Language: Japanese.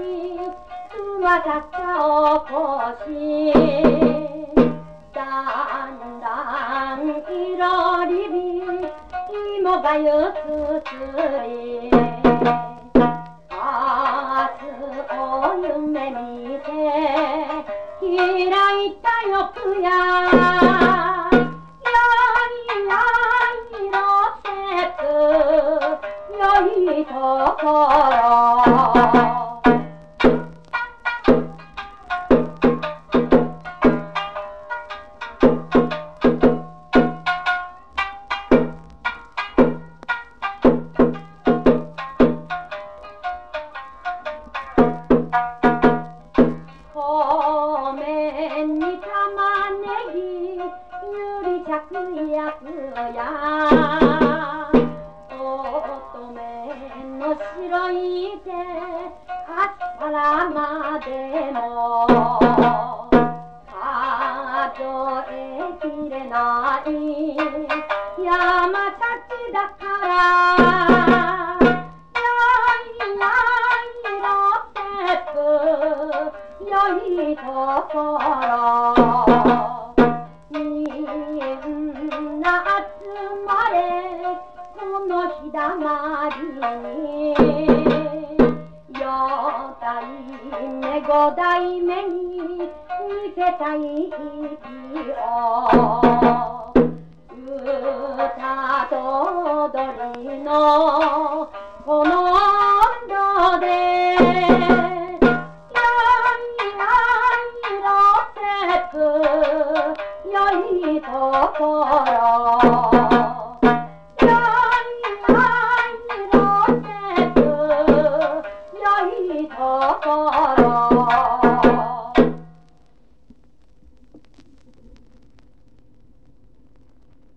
つまさったおこしだんだんいろりび芋がゆすすり明日を夢見て開いた欲や良いところ米に玉ねぎゆりしゃくやつや乙女の白い手朝らまでも数えきれない山先だから良いところみんな集まれこの日だまりに四代目五代目に見せたい息を歌と踊りのこの温度で良いところ良いところ